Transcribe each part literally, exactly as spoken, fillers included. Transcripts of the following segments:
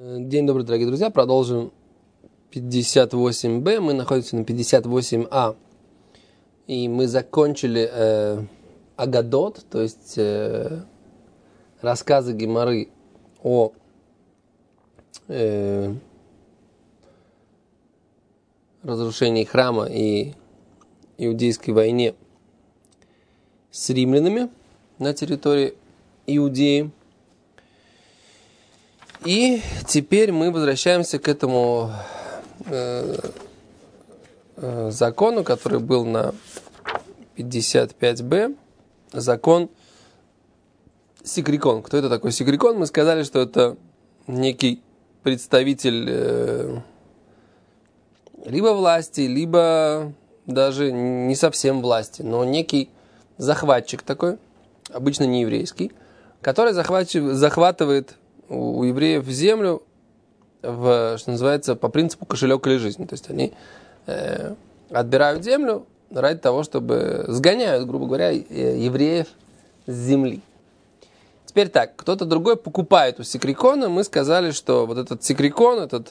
День добрый, дорогие друзья. Продолжим пятьдесят восемь бэ. Мы находимся на пятьдесят восемь а. И мы закончили э, Агадот, то есть э, рассказы Гемары о э, разрушении храма и иудейской войне с римлянами на территории Иудеи. И теперь мы возвращаемся к этому э, э, закону, который был на пятьдесят пять бэ, закон Сикрикон. Кто это такой Сикрикон? Мы сказали, что это некий представитель э, либо власти, либо даже не совсем власти, но некий захватчик такой, обычно не еврейский, который захватывает у евреев землю, в, что называется, по принципу кошелек или жизни. То есть они э, отбирают землю ради того, чтобы сгоняют, грубо говоря, евреев с земли. Теперь так, кто-то другой покупает у Сикрикона. Мы сказали, что вот этот Сикрикон, этот,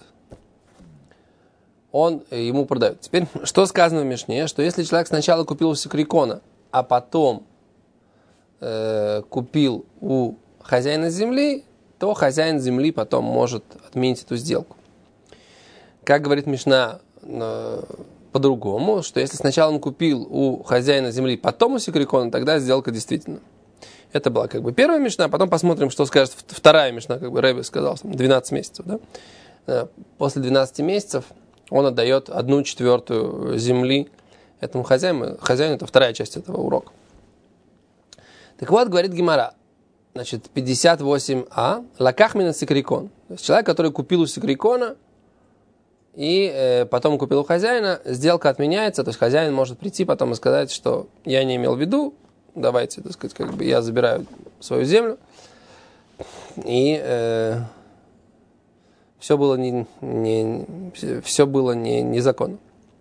он ему продает. Теперь, что сказано в Мишне? Что если человек сначала купил у Сикрикона, а потом э, купил у хозяина земли, то хозяин земли потом может отменить эту сделку. Как говорит Мишна э, по-другому, что если сначала он купил у хозяина земли, потом у Сикрикона, тогда сделка действительно. Это была как бы первая Мишна, потом посмотрим, что скажет вторая Мишна, как бы Ребе сказал, двенадцать месяцев. Да? Э, после двенадцати месяцев он отдает одну четвертую земли этому хозяину. Хозяину это вторая часть этого урока. Так вот, говорит Гемара, значит, пятьдесят восемь а, лаках мина Сикрикон. То есть человек, который купил у Сикрикона и э, потом купил у хозяина, сделка отменяется, то есть хозяин может прийти потом и сказать, что я не имел в виду, давайте, так сказать, как бы я забираю свою землю, и э, все было не, не все было не, незаконно.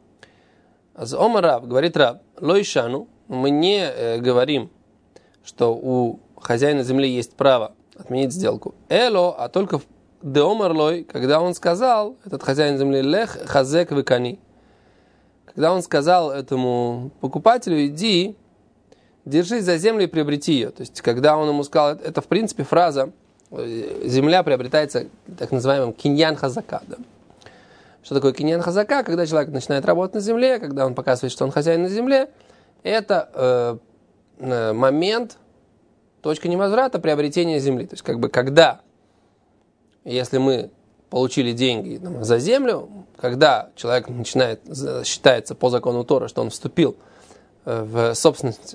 Аз Омар Рав, говорит Рав, лойшану, мы не э, говорим, что у хозяина земли есть право отменить сделку. Эло, а только в деомарлой, когда он сказал, этот хозяин земли, лех хазек векани, когда он сказал этому покупателю, иди, держись за землю и приобрети ее. То есть, когда он ему сказал, это в принципе фраза, земля приобретается так называемым киньян хазака. Да? Что такое киньян хазака? Когда человек начинает работать на земле, когда он показывает, что он хозяин на земле, это э, момент, точка невозврата приобретения земли. То есть, как бы, когда, если мы получили деньги там, за землю, когда человек начинает, считается по закону Тора, что он вступил в собственность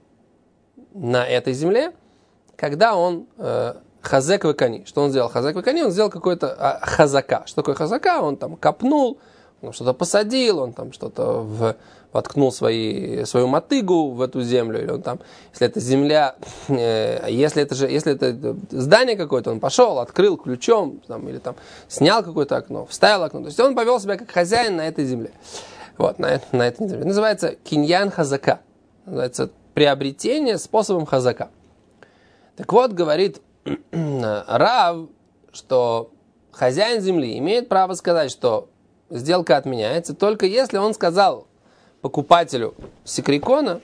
на этой земле, когда он э, хазек векани. Что он сделал? Хазек векани, он сделал какой-то а, хазака. Что такое хазака? Он там копнул, он что-то посадил, он там что-то в, воткнул свои, свою мотыгу в эту землю, или он там, если это земля, э, если это же, если это здание какое-то, он пошел, открыл ключом, там, или там снял какое-то окно, вставил окно. То есть он повел себя как хозяин на этой земле. Вот, на, на этой земле. Называется киньян хазака. Называется приобретение способом хазака. Так вот, говорит Рав, что хозяин земли имеет право сказать, что сделка отменяется, только если он сказал покупателю Сикрикона,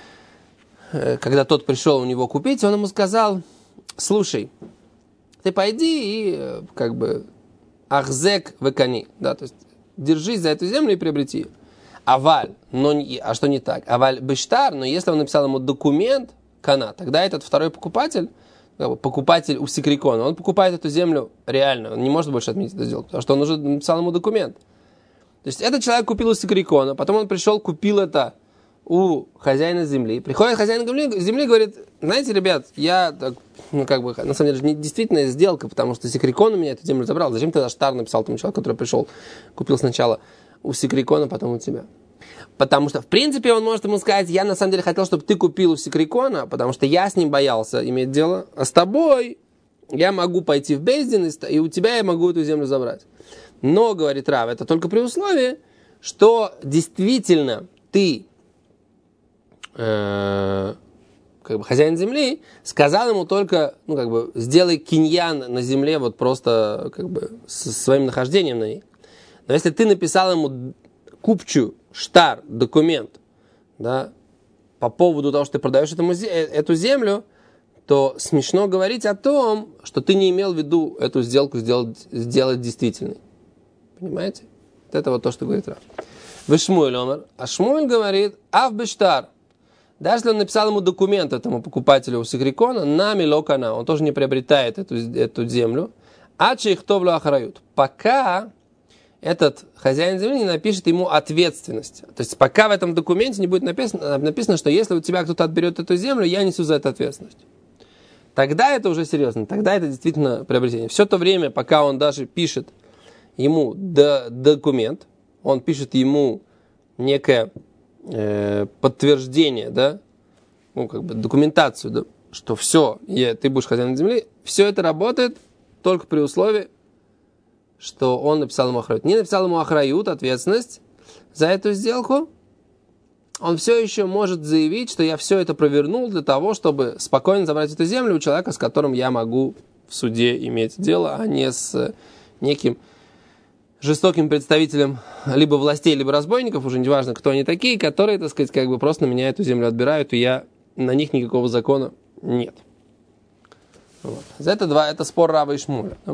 когда тот пришел у него купить, он ему сказал, слушай, ты пойди и как бы ахзек векани, да, то есть держись за эту землю и приобрети ее. Аваль, но не, а что не так? Аваль бештар, но если он написал ему документ, кана, тогда этот второй покупатель, покупатель у Сикрикона, он покупает эту землю реально, он не может больше отменить эту сделку, потому что он уже написал ему документ. То есть этот человек купил у Сикрикона, потом он пришел, купил это у хозяина земли. Приходит хозяин земли и говорит, знаете, ребят, я, так, ну как бы, на самом деле, не действительно сделка, потому что Сикрикон у меня эту землю забрал. Зачем тогда штар написал тому человеку, который пришел, купил сначала у Сикрикона, потом у тебя? Потому что, в принципе, он может ему сказать, я на самом деле хотел, чтобы ты купил у Сикрикона, потому что я с ним боялся иметь дело, а с тобой я могу пойти в Бейздин, и у тебя я могу эту землю забрать. Но, говорит Рав, это только при условии, что действительно ты э, как бы хозяин земли сказал ему только, ну, как бы, сделай киньян на земле вот просто, как бы, со своим нахождением на ней. Но если ты написал ему купчу, штар, документ, да, по поводу того, что ты продаешь этому, эту землю, то смешно говорить о том, что ты не имел в виду эту сделку сделать, сделать действительной. Понимаете? Вот это вот то, что говорит Рав. Вы Шмуэль омар. А Шмуэль говорит, ав бештар. Даже если он написал ему документ этому покупателю у Сикрикона, на милокана, он тоже не приобретает эту, эту землю. А чейхтовлю ахрают. Пока этот хозяин земли не напишет ему ответственность. То есть пока в этом документе не будет написано, написано, что если у тебя кто-то отберет эту землю, я несу за это ответственность. Тогда это уже серьезно, тогда это действительно приобретение. Все то время, пока он даже пишет ему д- документ, он пишет ему некое э, подтверждение, да, ну, как бы документацию, да, что все, я, ты будешь хозяином земли, все это работает только при условии, что он написал ему ахрают. Не написал ему ахрают, ответственность за эту сделку, он все еще может заявить, что я все это провернул для того, чтобы спокойно забрать эту землю у человека, с которым я могу в суде иметь дело, а не с неким жестоким представителем либо властей, либо разбойников, уже не важно, кто они такие, которые, так сказать, как бы просто на меня эту землю отбирают, и я, на них никакого закона нет. Вот. Это два, это спор Рава и Шмуэля. Да?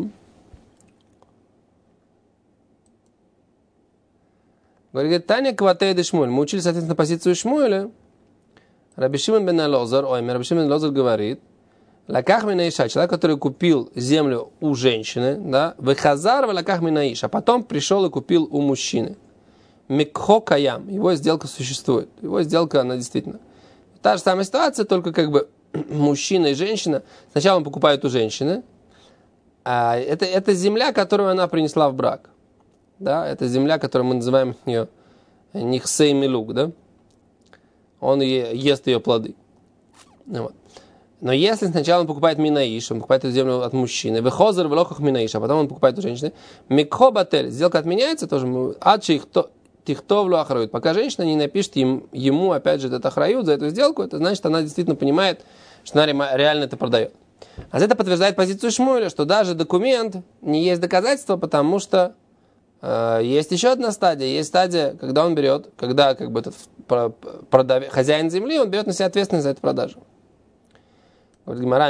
Говорит, Таня Кватейда Шмуэль. Мы учили, соответственно, позицию Шмуэля. Раби Шимон бен Элозар, ой, Раби Шимон бен Элозар говорит, лаках мина иша, человек, который купил землю у женщины, да, вехазар в лаках мина иша, а потом пришел и купил у мужчины. Микхо каям, его сделка существует. Его сделка, она действительно. Та же самая ситуация, только как бы мужчина и женщина. Сначала он покупает у женщины, а это, это земля, которую она принесла в брак. Да, это земля, которую мы называем ее нихсей милук, да? Он е, ест ее плоды. Вот. Но если сначала он покупает минаиш, он покупает эту землю от мужчины, выхозер в лохах минаиш, а потом он покупает у женщины, микхо батель, сделка отменяется тоже, адши тихтовлю ахрают. Пока женщина не напишет им, ему, опять же, это ахрают за эту сделку, это значит, она действительно понимает, что она реально это продает. А это подтверждает позицию Шмуэля, что даже документ не есть доказательство, потому что есть еще одна стадия, есть стадия, когда он берет, когда как бы этот продав... хозяин земли, он берет на себя ответственность за эту продажу. Говорит Гемара,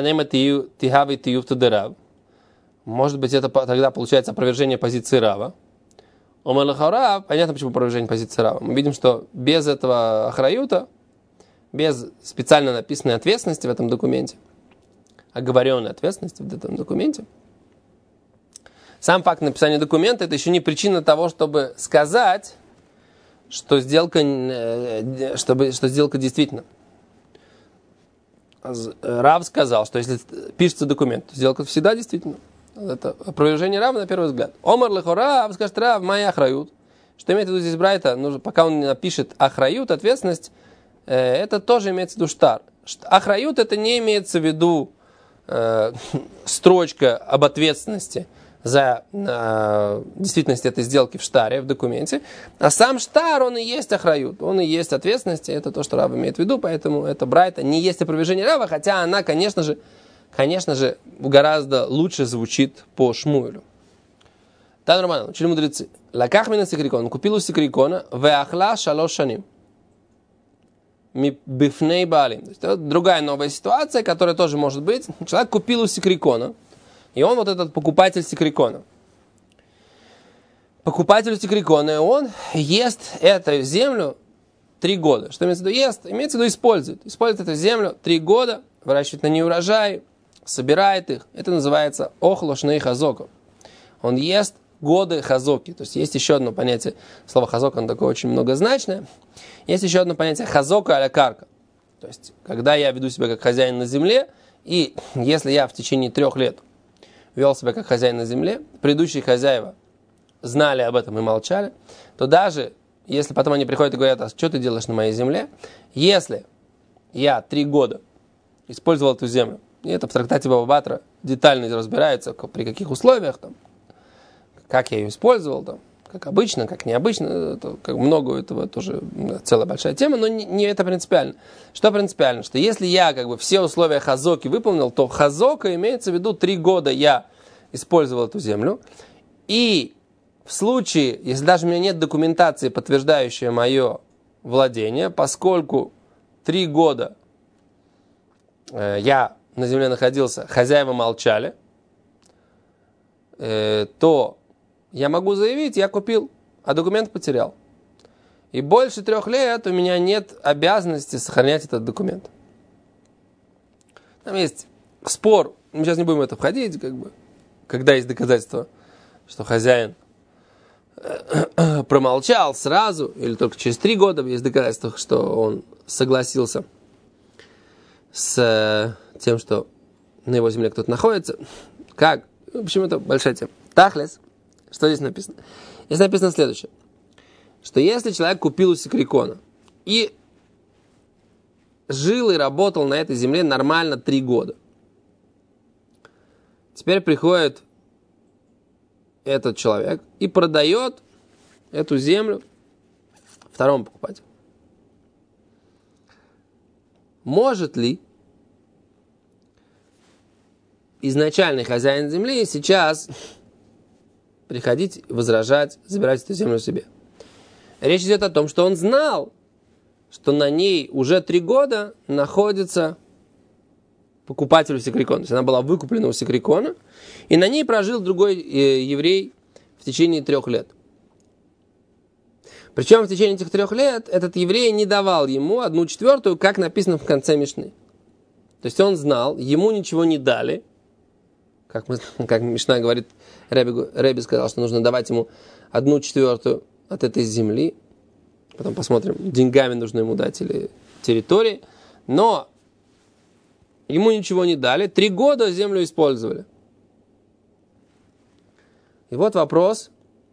может быть, это тогда получается опровержение позиции Рава. Понятно, почему опровержение позиции Рава. Мы видим, что без этого ахраюта, без специально написанной ответственности в этом документе, оговоренной ответственности в этом документе, сам факт написания документа это еще не причина того, чтобы сказать, что сделка, чтобы, что сделка действительно. Рав сказал, что если пишется документ, то сделка всегда действительно. Это опровержение Рава на первый взгляд. Омар лехора, Рав скажет, Рав, моя ахрают. Что имеет в виду здесь Брайта? Нужно, пока он не напишет ахрают, ответственность, это тоже имеется в виду штар. Ахрают это не имеется в виду э, строчка об ответственности за э, действительность этой сделки в штаре, в документе. А сам штар, он и есть ахрают, он и есть ответственность, это то, что Рав имеет в виду, поэтому это Брайта не есть опровержение Рава, хотя она, конечно же, конечно же, гораздо лучше звучит по Шмуэлю. Да, нормально, учили мудрецы. Лаках мина сикрикон, он купил у сикрикона, веахла шалош шаним. Ми бифней балим. Это другая новая ситуация, которая тоже может быть. Человек купил у сикрикона, и он вот этот покупатель сикрикона. Покупатель сикрикона, и он ест эту землю три года. Что имеется в виду ест? Имеется в виду использует. Использует эту землю три года, выращивает на ней урожай, собирает их. Это называется охлошный хазоку. Он ест годы хазоки. То есть есть еще одно понятие. Слово хазока, оно такое очень многозначное. Есть еще одно понятие хазока а-ля карка. То есть, когда я веду себя как хозяин на земле, и если я в течение трех лет вел себя как хозяин на земле, предыдущие хозяева знали об этом и молчали, то даже если потом они приходят и говорят, а что ты делаешь на моей земле, если я три года использовал эту землю, и это в трактате Бава Батра детально разбирается, при каких условиях, там, как я ее использовал, там, как обычно, как необычно, это, как много этого тоже целая большая тема, но не, не это принципиально. Что принципиально? Что если я как бы все условия хазоки выполнил, то хазока имеется в виду три года я использовал эту землю, и в случае, если даже у меня нет документации, подтверждающей мое владение, поскольку три года э, я на земле находился, хозяева молчали, э, то я могу заявить, я купил, а документ потерял. И больше трех лет у меня нет обязанности сохранять этот документ. Там есть спор, мы сейчас не будем в это входить, как бы, когда есть доказательства, что хозяин промолчал сразу, или только через три года есть доказательства, что он согласился с тем, что на его земле кто-то находится. Как? В общем, это большая тема. Тахлес. Что здесь написано? Здесь написано следующее. Что если человек купил у Сикрикона и жил и работал на этой земле нормально три года, теперь приходит этот человек и продает эту землю второму покупателю. Может ли изначальный хозяин земли сейчас приходить, возражать, забирать эту землю себе? Речь идет о том, что он знал, что на ней уже три года находится покупатель у Сикрикона. То есть она была выкуплена у Сикрикона, и на ней прожил другой э, еврей в течение трех лет. Причем в течение этих трех лет этот еврей не давал ему одну четвертую, как написано в конце Мишны. То есть он знал, ему ничего не дали. Как, мы, как Мишна говорит, Реби, Реби сказал, что нужно давать ему одну четвертую от этой земли. Потом посмотрим, деньгами нужно ему дать или территории. Но ему ничего не дали. Три года землю использовали. И вот вопрос.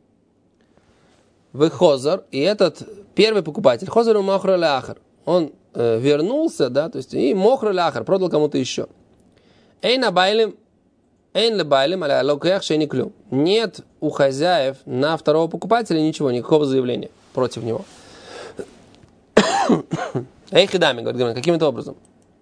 Вы хозар, и этот первый покупатель, хозар у мохра ляхар, он э, вернулся, да, то есть и мохра ляхар продал кому-то еще. Эйна байлим, эйн ле байлим, аля локех шейни клюм. Нет у хозяев на второго покупателя ничего, никакого заявления против него. Эй, хидами, говорит, каким-то образом.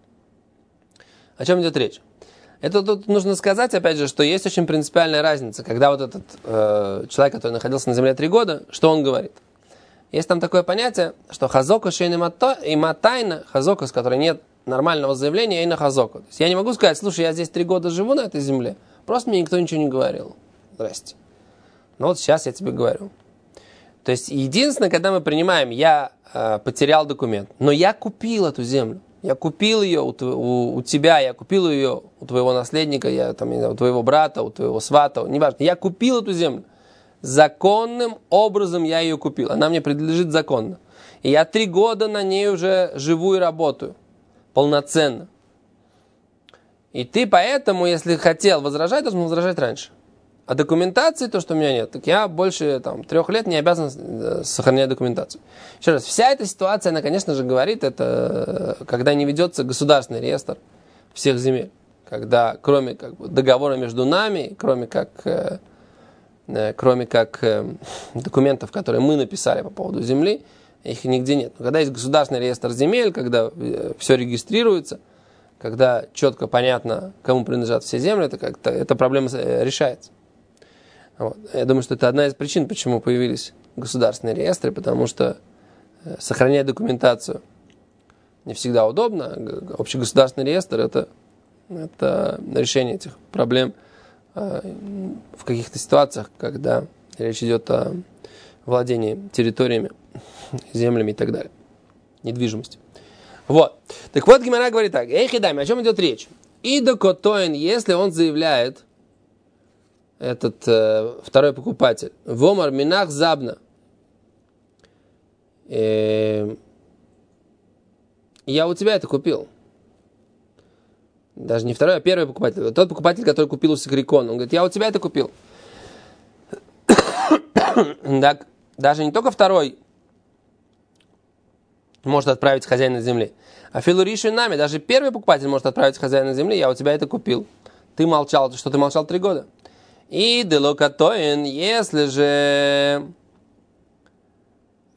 О чем идет речь? Это тут нужно сказать, опять же, что есть очень принципиальная разница, когда вот этот э, человек, который находился на земле три года, что он говорит? Есть там такое понятие, что хазока шейн и матайна, хазока, с которой нет нормального заявления, и на хазоку. То есть я не могу сказать, слушай, я здесь три года живу на этой земле, просто мне никто ничего не говорил. Здрасте. Но вот сейчас я тебе говорю. То есть единственное, когда мы принимаем, я э, потерял документ, но я купил эту землю. Я купил ее у, у, у тебя, я купил ее у твоего наследника, я, там, у твоего брата, у твоего свата, неважно. Я купил эту землю. Законным образом я ее купил. Она мне принадлежит законно. И я три года на ней уже живу и работаю. Полноценно. И ты поэтому, если хотел возражать, должен возражать раньше. А документации, то, что у меня нет, так я больше там, трех лет не обязан сохранять документацию. Еще раз, вся эта ситуация, она, конечно же, говорит, это когда не ведется государственный реестр всех земель. Когда, кроме как бы, договора между нами, кроме как, э, э, кроме как э, документов, которые мы написали по поводу земли, их нигде нет. Но когда есть государственный реестр земель, когда э, все регистрируется, когда четко понятно, кому принадлежат все земли, это как-то эта проблема решается. Вот. Я думаю, что это одна из причин, почему появились государственные реестры, потому что сохранять документацию не всегда удобно. Общегосударственный реестр – это, это решение этих проблем в каких-то ситуациях, когда речь идет о владении территориями, землями и так далее, недвижимостью. Вот. Так вот, Гемара говорит так. Эй, хидами, о чем идет речь? Идо котоин, если он заявляет, этот э, второй покупатель, вомар минах забна, э, я у тебя это купил. Даже не второй, а первый покупатель. Тот покупатель, который купил у Сикрикона. Он говорит, я у тебя это купил. Так, даже не только второй может отправить хозяина земли. А филуриши нами, даже первый покупатель может отправить хозяина земли, я у тебя это купил. Ты молчал, что ты молчал три года. И делокатоин, если же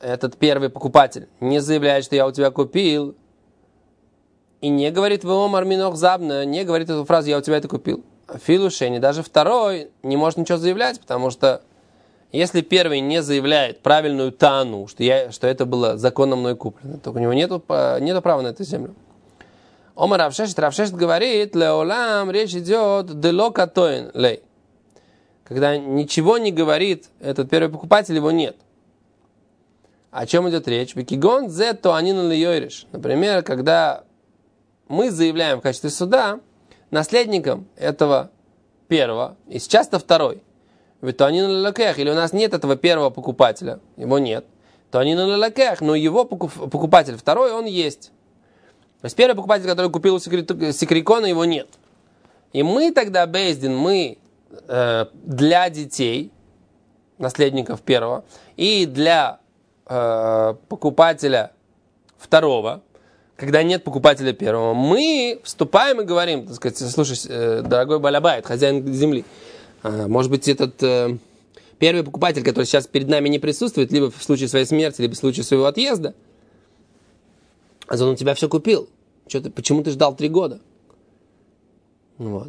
этот первый покупатель не заявляет, что я у тебя купил, и не говорит «Веомар минох забна», не говорит эту фразу «я у тебя это купил». Филушени, даже второй не может ничего заявлять, потому что если первый не заявляет правильную тану, что, я, что это было законно мной куплено, то у него нету, нету права на эту землю. Омар Равшешет, Равшешет говорит, леолам, речь идет дело катоин лей. Когда ничего не говорит этот первый покупатель, его нет. О чем идет речь? Викигон зе то анин ли йориш. Например, когда мы заявляем в качестве суда наследником этого первого, и сейчас-то второй. Ведь то анин ли лакех, или у нас нет этого первого покупателя, его нет. То анин ли лакех, но его покупатель второй, он есть. То есть первый покупатель, который купил у Сикрикона, его нет. И мы тогда, Бейздин, мы э, для детей, наследников первого, и для э, покупателя второго, когда нет покупателя первого, мы вступаем и говорим, так сказать, слушай, э, дорогой Балабайт, хозяин земли, э, может быть, этот э, первый покупатель, который сейчас перед нами не присутствует, либо в случае своей смерти, либо в случае своего отъезда, а он у тебя все купил. Что ты, почему ты ждал три года? Вот.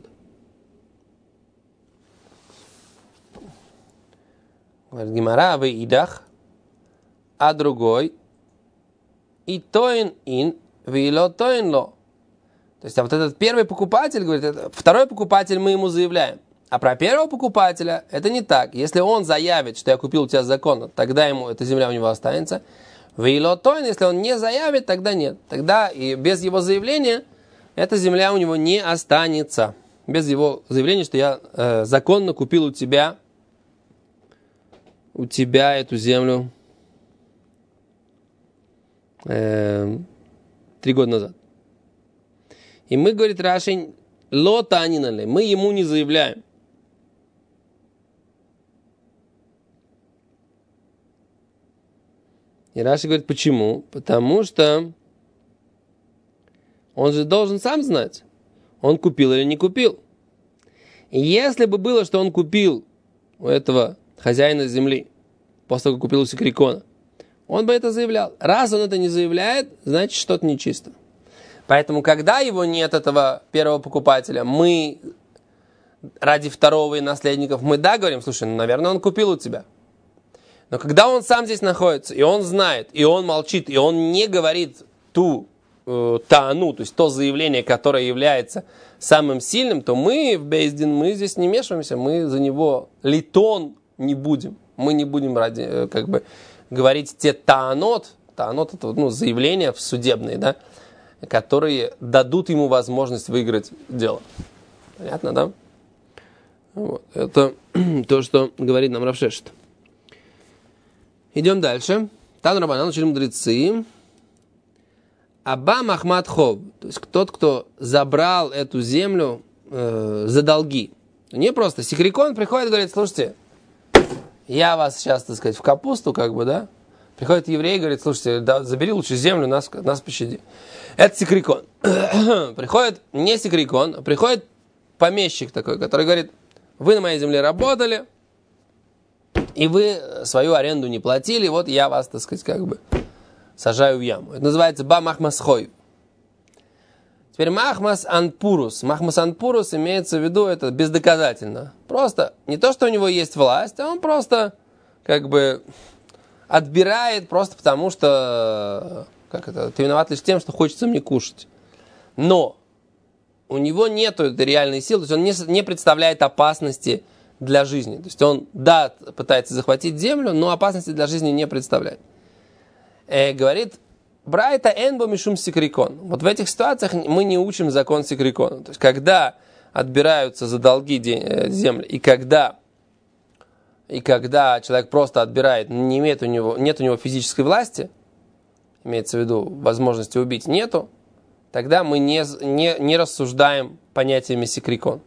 Говорит Гимара, вы идах, а другой и тоин ин, вы ло тоин ло. То есть, а вот этот первый покупатель, говорит, это, второй покупатель мы ему заявляем. А про первого покупателя это не так. Если он заявит, что я купил у тебя законно, тогда ему эта земля у него останется. Вейлотойн, если он не заявит, тогда нет. Тогда и без его заявления эта земля у него не останется. Без его заявления, что я э, законно купил у тебя, у тебя эту землю э, три года назад. И мы, говорит Раши, лота анинали, мы ему не заявляем. И Раши говорит, почему? Потому что он же должен сам знать, он купил или не купил. И если бы было, что он купил у этого хозяина земли, после того, как купил у Сикрикона, он бы это заявлял. Раз он это не заявляет, значит, что-то нечисто. Поэтому, когда его нет, этого первого покупателя, мы ради второго и наследников, мы да говорим, слушай, ну, наверное, он купил у тебя. Но когда он сам здесь находится, и он знает, и он молчит, и он не говорит ту э, таану, то есть то заявление, которое является самым сильным, то мы в Бейздин, мы здесь не мешаемся, мы за него литон не будем. Мы не будем ради, э, как бы, говорить те таанот, таанот это ну, заявления судебные, да, которые дадут ему возможность выиграть дело. Понятно, да? Вот. Это то, что говорит нам Рав Шешет. Идем дальше. Тан Рабанан, учили мудрецы. Аба Махмад Хов, то есть тот, кто забрал эту землю э, за долги. Не просто. Сикрикон приходит и говорит, слушайте, я вас сейчас, так сказать, в капусту, как бы, да? Приходит еврей и говорит, слушайте, да, забери лучше землю, нас, нас пощади. Это Сикрикон. Приходит не Сикрикон, а приходит помещик такой, который говорит, вы на моей земле работали, и вы свою аренду не платили, вот я вас, так сказать, как бы сажаю в яму. Это называется ба махмас хой. Теперь махмас анпурус. Махмас анпурус имеется в виду, это бездоказательно. Просто не то, что у него есть власть, а он просто как бы отбирает просто потому, что как это, ты виноват лишь тем, что хочется мне кушать. Но у него нет этой реальной силы, то есть он не, не представляет опасности для жизни. То есть он, да, пытается захватить землю, но опасности для жизни не представляет. Э, говорит, брайта энбо мишум сикрикон. Вот в этих ситуациях мы не учим закон сикрикона. То есть когда отбираются за долги земли, и когда, и когда человек просто отбирает, не имеет у него, нет у него физической власти, имеется в виду возможности убить, нету, тогда мы не, не, не рассуждаем понятиями сикрикон.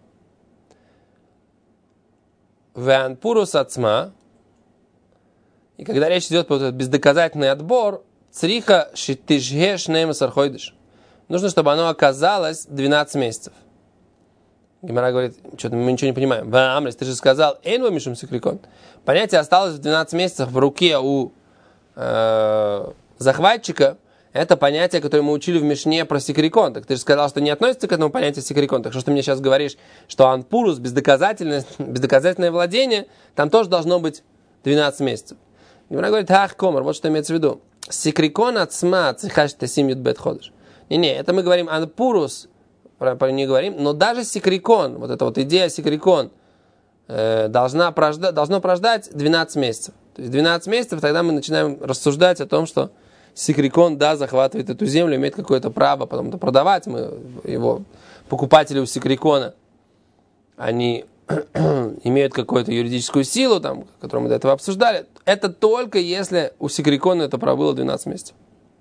Веанпурус ацма. И когда речь идет про этот бездоказательный отбор, цриха шитишге шнеймасар хойдыш. Нужно, чтобы оно оказалось двенадцать месяцев. Гемара говорит, что-то мы ничего не понимаем. Амрис, ты же сказал, эйнва мишум сикрикон. Понятие осталось в двенадцать месяцев в руке у э, захватчика, это понятие, которое мы учили в Мишне про сикрикон. Так ты же сказал, что не относится к этому понятию сикрикон. Так что, что ты мне сейчас говоришь, что анпурус, бездоказательное, бездоказательное владение, там тоже должно быть двенадцать месяцев. Гемара говорит, ах, комар, вот что имеется в виду. Сикрикон от сма цихаш тесим ютбет ходыш. Не-не, это мы говорим анпурус, не говорим, но даже сикрикон, вот эта вот идея сикрикон, э, должна прожда, должно прождать двенадцать месяцев. То есть двенадцать месяцев, тогда мы начинаем рассуждать о том, что сикрикон, да, захватывает эту землю, имеет какое-то право потом-то продавать. Мы, его покупатели у сикрикона, они имеют какую-то юридическую силу, там, которую мы до этого обсуждали. Это только если у сикрикона это пробыло двенадцать месяцев.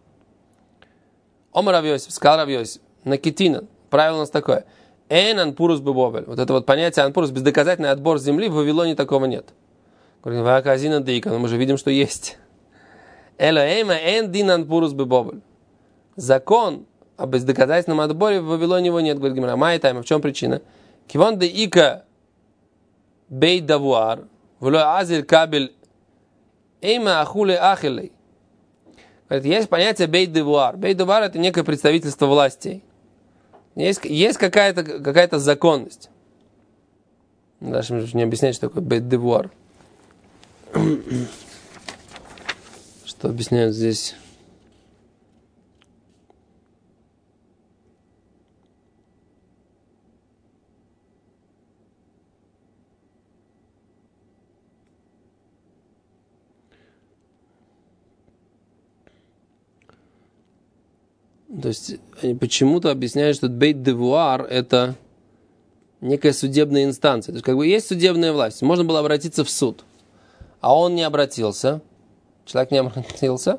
Омар Рав Йосиф, сказал Рав Йосиф, накитина. Правило у нас такое. Эн анпурус бебовель. Вот это вот понятие анпурус, бездоказательный отбор земли, в Вавилоне такого нет. Говорит, ваказина дейка, но мы же видим, что есть. Элоэйма эн дин анпурус бебовель. Закон о бездоказательном отборе в Вавилоне его нет, говорит Гемара. Май тайма, в чем причина? Кивон де ика бей давуар, вло азель кабель эйма ахуле ахилей. Говорит, есть понятие бей-девуар. Бей-девуар – это некое представительство властей. Есть, есть какая-то, какая-то законность. Дальше мне не объяснять, что такое бей-девуар. Что объясняют здесь? То есть они почему-то объясняют, что бейт-девуар – это некая судебная инстанция. То есть как бы есть судебная власть. Можно было обратиться в суд. А он не обратился. Человек не обратился.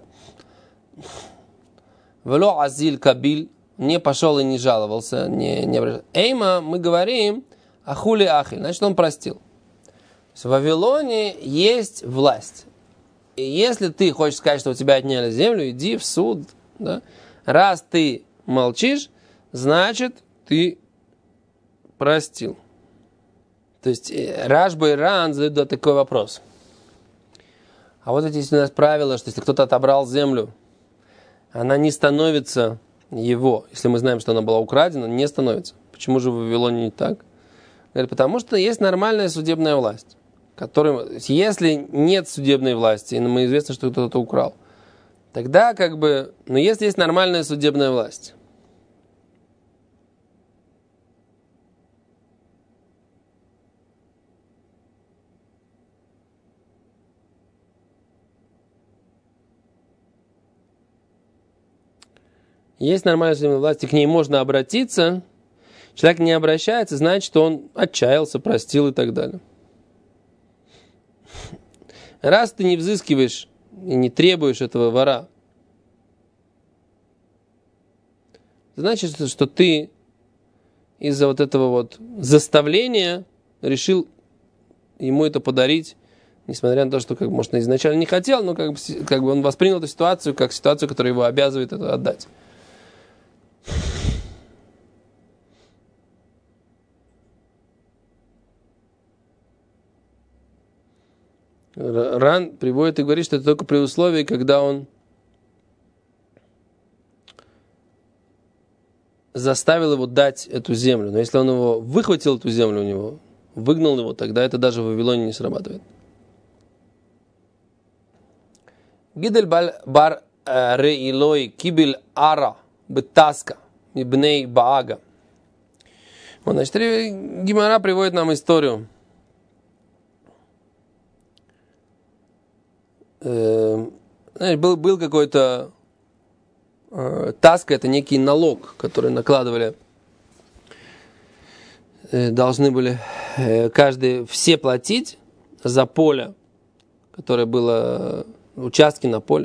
Вело азиль кабиль. Не пошел и не жаловался. Не, не обратился. Эйма, мы говорим, ахули ахиль. Значит, он простил. То есть в Вавилоне есть власть. И если ты хочешь сказать, что у тебя отняли землю, иди в суд. Да? Раз ты молчишь, значит, ты простил. То есть Раш Байран задает такой вопрос. А вот здесь у нас правило, что если кто-то отобрал землю, она не становится его. Если мы знаем, что она была украдена, не становится. Почему же в Вавилоне не так? Говорит, потому что есть нормальная судебная власть. Которая, если нет судебной власти, и мы известно, что кто-то украл, тогда как бы, но если есть нормальная судебная власть, есть нормальная судебная власть, и к ней можно обратиться, человек не обращается, значит, что он отчаялся, простил и так далее. Раз ты не взыскиваешь и не требуешь этого вора, значит, что ты из-за вот этого вот заставления решил ему это подарить, несмотря на то, что, как, может, изначально не хотел, но как бы, как бы он воспринял эту ситуацию как ситуацию, которая его обязывает это отдать. Ран приводит и говорит, что это только при условии, когда он заставил его дать эту землю. Но если он его выхватил, эту землю у него, выгнал его, тогда это даже в Вавилоне не срабатывает. Гидель бар реилой кибель ара бетаска ибней баага. Значит, Гемара приводит нам историю. Знаешь, был, был какой-то э, таска, это некий налог, который накладывали, э, должны были э, каждый, все платить за поле, которое было, участки на поле.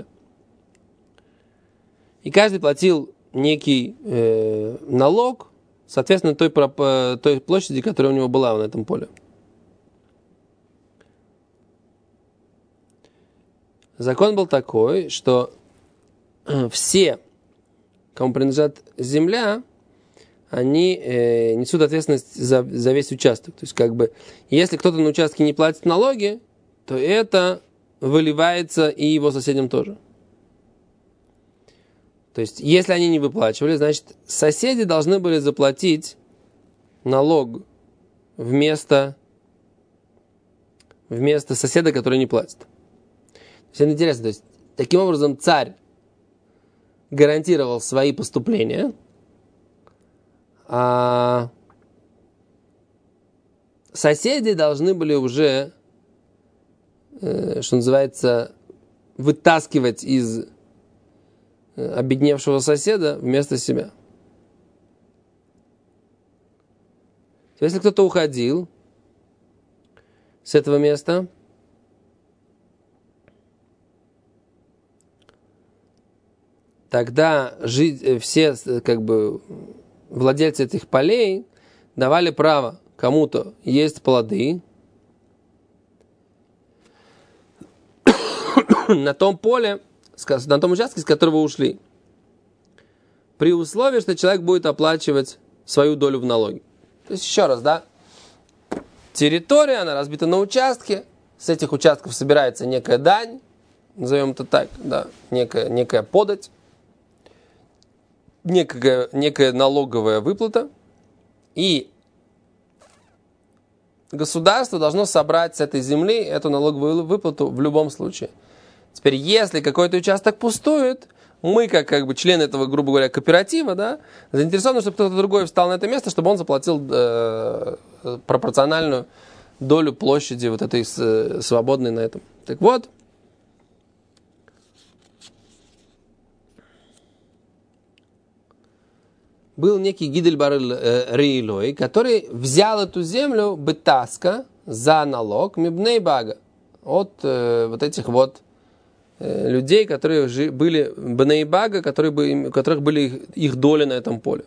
И каждый платил некий э, налог, соответственно, той, той площади, которая у него была на этом поле. Закон был такой, что все, кому принадлежит земля, они э, несут ответственность за, за весь участок. То есть, как бы, если кто-то на участке не платит налоги, то это выливается и его соседям тоже. То есть, если они не выплачивали, значит, соседи должны были заплатить налог вместо, вместо соседа, который не платит. То есть, это интересно. То есть, таким образом, царь гарантировал свои поступления, а соседи должны были уже, что называется, вытаскивать из обедневшего соседа вместо себя. Если кто-то уходил с этого места, тогда жить, все как бы владельцы этих полей давали право кому-то есть плоды на том поле, на том участке, с которого ушли, при условии, что человек будет оплачивать свою долю в налоге. То есть, еще раз, да, территория, она разбита на участки, с этих участков собирается некая дань, назовем это так, да, некая, некая подать, некая, некая налоговая выплата, и государство должно собрать с этой земли эту налоговую выплату в любом случае. Теперь, если какой-то участок пустует, мы, как, как бы члены этого, грубо говоря, кооператива, да, заинтересованы, чтобы кто-то другой встал на это место, чтобы он заплатил э, пропорциональную долю площади вот этой с, свободной на этом. Так вот, был некий Гидель бар Реилой, который взял эту землю бетаска за налог мибней бага от э, вот этих вот э, людей, которые жи, были бней бага, которые бы, у которых были их, их доли на этом поле.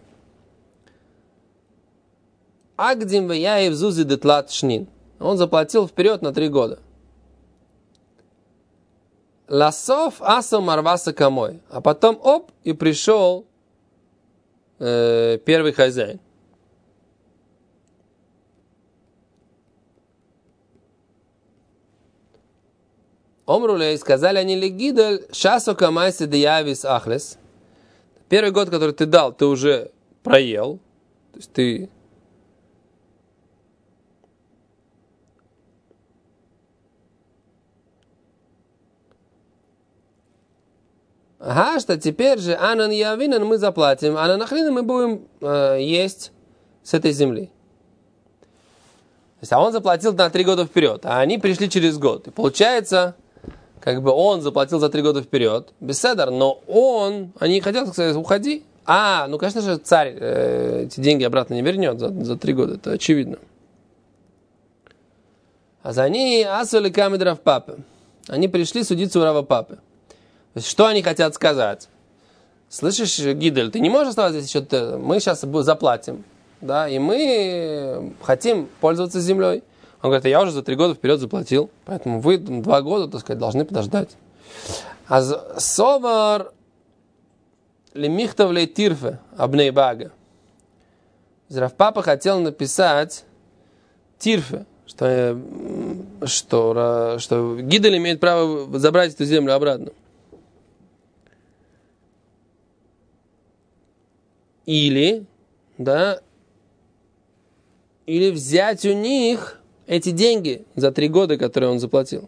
Агдим ваяев зузи детлат шнин. Он заплатил вперед на три года. Ласов асо марваса камой. А потом оп, и пришел первый хозяин. Омрулей, сказали они легидель, шасо камайси деявис ахлес. Первый год, который ты дал, ты уже проел. То есть ты Ага, что теперь же анан явинан мы заплатим, а нанахлинан мы будем э, есть с этой земли. То есть, а он заплатил на три года вперед, а они пришли через год. И получается, как бы он заплатил за три года вперед, беседер, но он, они хотят сказать, уходи. А, ну, конечно же, царь э, эти деньги обратно не вернет за, за три года, это очевидно. А за ней асули камедров папы. Они пришли судиться у Рава папы. То есть, что они хотят сказать? Слышишь, Гидель, ты не можешь оставаться здесь еще, мы сейчас заплатим, да, и мы хотим пользоваться землей. Он говорит, я уже за три года вперед заплатил, поэтому вы два года, так сказать, должны подождать. А совар лемихтов лей тирфе абней бага. Рав папа хотел написать тирфе, что, что, что Гидель имеет право забрать эту землю обратно. Или, да, или взять у них эти деньги за три года, которые он заплатил.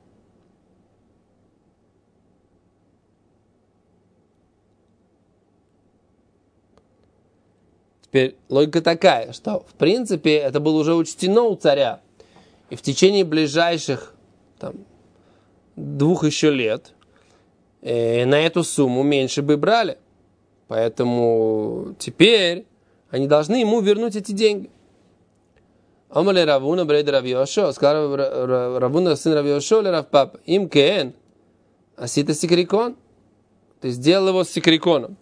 Теперь логика такая, что в принципе это было уже учтено у царя. И в течение ближайших там, двух еще лет э, на эту сумму меньше бы брали. Поэтому теперь они должны ему вернуть эти деньги. Амале Равуна брейд Рав Йошуа, сказал Равуна сын Рав Йошуа или Рав Папа, им кен, асита сикрикон, ты сделал его с сикриконом.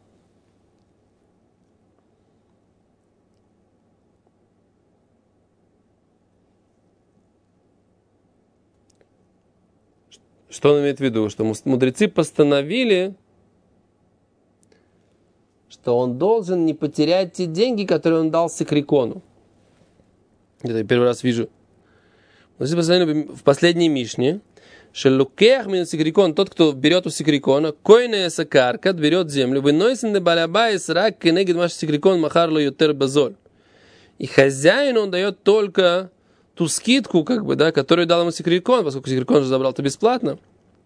Что он имеет в виду? Что мудрецы постановили, что он должен не потерять те деньги, которые он дал сикрикону. Это я первый раз вижу. В последней Мишне, Шелукех мин сикрикон, тот, кто берет у сикрикона, койная сакарка, берет землю, выносит на балябайс рак, кенегид маш сикрикон махарло ютер базоль. И хозяин, он дает только ту скидку, как бы, да, которую дал ему сикрикон, поскольку сикрикон же забрал-то бесплатно.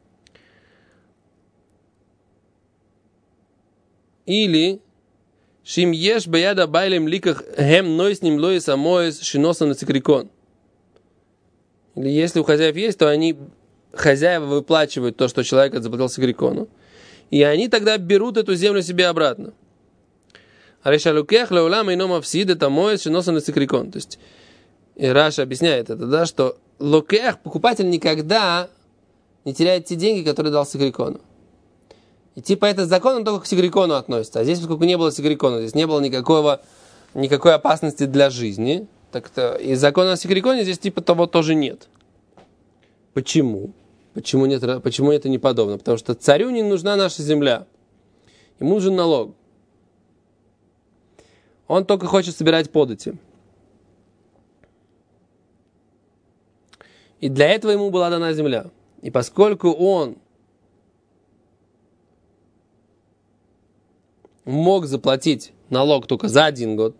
Или шим еш баяда байлем ликах хем нойс ним лоис амоис шиноса на сикрикон. Или если у хозяев есть, то они, хозяева выплачивают то, что человек заплатил сикрикону. И они тогда берут эту землю себе обратно. Арешалукех леулам ино мавсид это моис шиноса на сикрикон. То есть и Раша объясняет это, да, что лукех, покупатель никогда не теряет те деньги, которые дал сикрикону. И типа этот закон, он только к сикрикону относится. А здесь, поскольку не было сикрикона, здесь не было никакого, никакой опасности для жизни, так-то и закона о сикриконе здесь типа того тоже нет. Почему? Почему, нет, почему это не подобно? Потому что царю не нужна наша земля. Ему нужен налог. Он только хочет собирать подати. И для этого ему была дана земля. И поскольку он мог заплатить налог только за один год,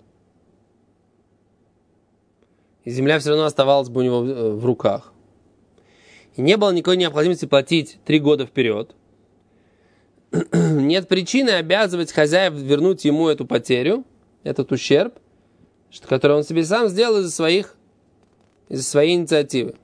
и земля все равно оставалась бы у него в руках, и не было никакой необходимости платить три года вперед, нет причины обязывать хозяев вернуть ему эту потерю, этот ущерб, который он себе сам сделал из-за своих, из-за своей инициативы.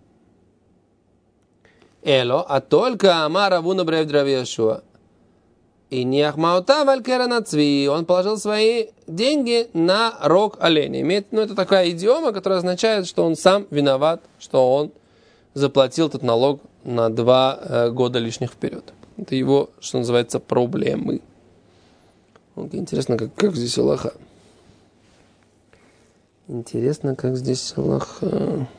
Эло, а только Амар Авуна Брев Дравиашуа. И не Ахмаута Валькера Нацви. Он положил свои деньги на рог оленя. Имеет, ну, это такая идиома, которая означает, что он сам виноват, что он заплатил этот налог на два э, года лишних вперед. Это его, что называется, проблемы. Вот, интересно, как, как здесь Аллаха. Интересно, как здесь Аллаха.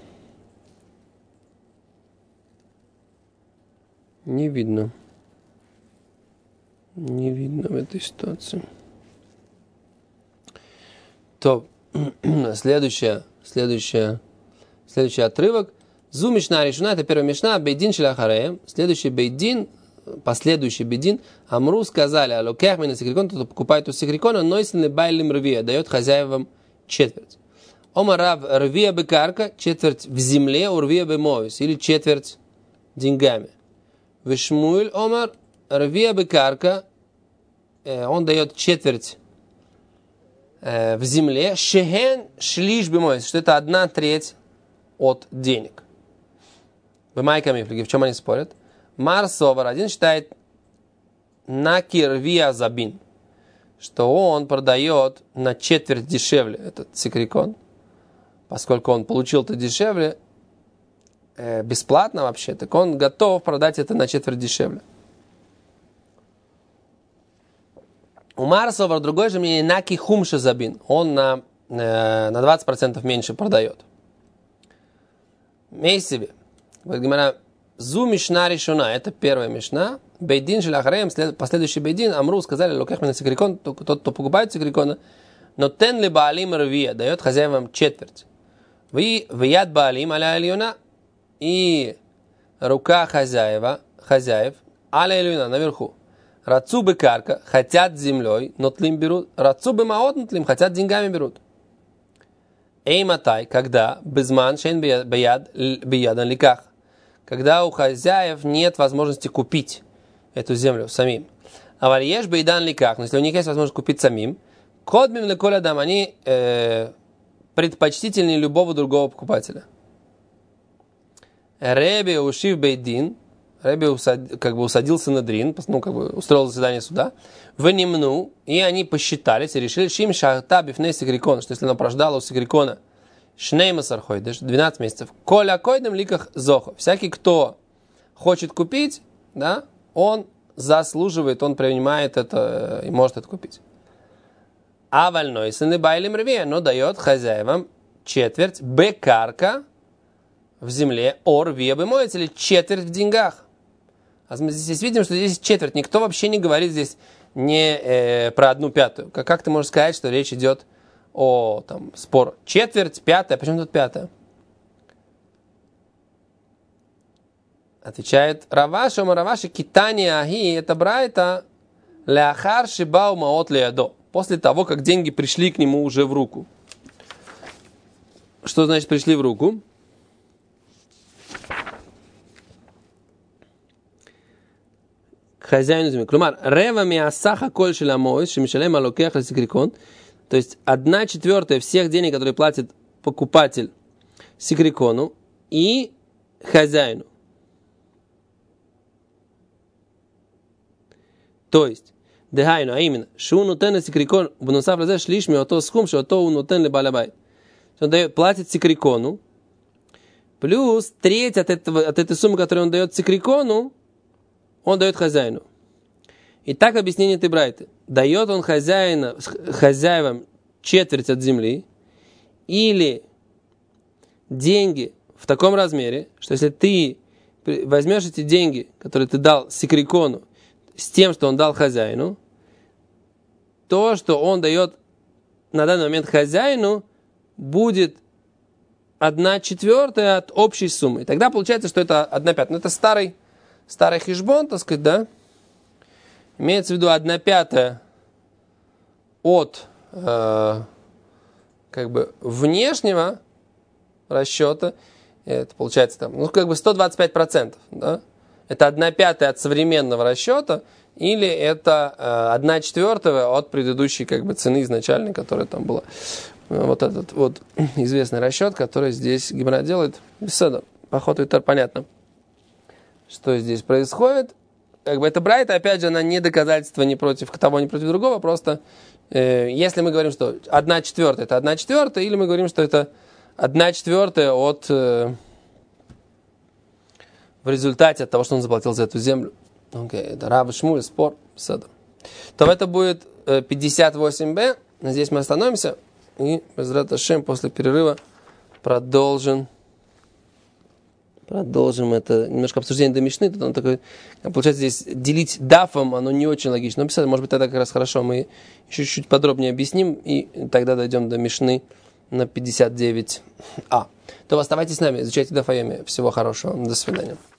Не видно. Не видно в этой ситуации. То, следующее, следующее, следующий отрывок. Зу мишна решена, это первая мишна, бейдин шелахареем. Следующий бейдин, последующий бейдин. Амру сказали, алокех мина сикрикон, кто покупает у сикрикона, нойсен байлим рвия, дает хозяевам четверть. Омарав рвия бекарка, четверть в земле, у рвия бемоис, или четверть деньгами. Вишмуэль омар рвия бекарка, он дает четверть э, в земле, шехен шлиш бемоис, что это одна треть от денег. Бемайками, в чем они спорят? Марсовар один считает накир вия забин, что он продает на четверть дешевле этот сикрикон, поскольку он получил это дешевле, э, бесплатно вообще, так он готов продать это на четверть дешевле. У Марсовар другой же мнение наки хумша забин, он на, э, на двадцать процентов меньше продает. Мей себе. Говорит Гемара, зу мишна решена, это первая мишна. Бейдин шелахареем, последующий бейдин, амру сказали, локех мина сикрикон, тот, кто покупает сикрикона, но тен ли баалим рвия, дает хозяевам четверть. Вы вияд баалим аля альюна, и рука хозяева, хозяев, аля альюна, наверху. Рацу бекарка, хотят землей, но тлим берут. Рацу бемаот, но тлим, хотят деньгами берут. Эй матай, когда безман шейн бияд биядан ликах, когда у хозяев нет возможности купить эту землю самим. А вальеш биядан ликах, но если у них есть возможность купить самим, кодмим леколя дам, они э, предпочтительнее любого другого покупателя. Реби ушив бейдин, Реби усад, как бы усадился на дрин, ну, как бы устроил заседание суда, вынемну, и они посчитались и решили, шим шахта бифней сикрикон, что если она прождала у сикрикона шнейма сархойдеш, двенадцать месяцев, коля койдем ликах зохо, всякий, кто хочет купить, да, он заслуживает, он принимает это и может это купить. А вольной сын и байлим рве, но дает хозяевам четверть бекарка в земле, ор вебы моется, или четверть в деньгах. А мы здесь видим, что здесь четверть. Никто вообще не говорит здесь не э, про одну пятую. Как, как ты можешь сказать, что речь идет о там, спор четверть, пятая, почему тут пятая? Отвечает Раваши, ома Раваши, китани аги, это брайта, ляхар шибау маот леядо. После того, как деньги пришли к нему уже в руку. Что значит пришли в руку? К хозяину земли. Клумар, рева миасаха коль шелямоис, шемишалем алокех лесикрикон. То есть, одна четвертая всех денег, которые платит покупатель сикрикону и хозяину. То есть, дехайну, а именно, шу нутен ле сикрикон, бонусав лазе шлиш миото схум, шото у нутен ле балабай. Он дает, платит сикрикону, плюс треть от, этого, от этой суммы, которую он дает сикрикону, он дает хозяину. И так объяснение Тибрайты. Дает он хозяина, хозяевам четверть от земли, или деньги в таком размере, что если ты возьмешь эти деньги, которые ты дал сикрикону, с тем, что он дал хозяину, то, что он дает на данный момент хозяину, будет одна четвертая от общей суммы. И тогда получается, что это одна пятая. Ну, это старый, старый хижбон, так сказать, да? Имеется в виду одна пятая от э, как бы внешнего расчета. Это получается там, ну, как бы сто двадцать пять процентов, да? Это одна пятая от современного расчета, или это э, одна четвертая от предыдущей как бы цены изначальной, которая там была. Вот этот вот известный расчет, который здесь Гемара делает. Беседа. По ходу это понятно, что здесь происходит. Как бы это брайта, опять же, она не доказательство ни против того, ни против другого. Просто э, если мы говорим, что одна четвертая это одна четвертая, или мы говорим, что это одна четвертая от э, в результате от того, что он заплатил за эту землю. Окей, okay. Это Рав и Шмуль, спор, беседа. То это будет э, пятьдесят восемь бэ. Здесь мы остановимся. И Безрат Ашем после перерыва продолжим. Продолжим это немножко обсуждение до Мишны. Тут он такой, получается, здесь делить дафом, оно не очень логично. Но, может быть, тогда как раз хорошо. Мы еще чуть-чуть подробнее объясним. И тогда дойдем до Мишны на пятьдесят девять а. То оставайтесь с нами, изучайте даф Айоми. Всего хорошего. До свидания.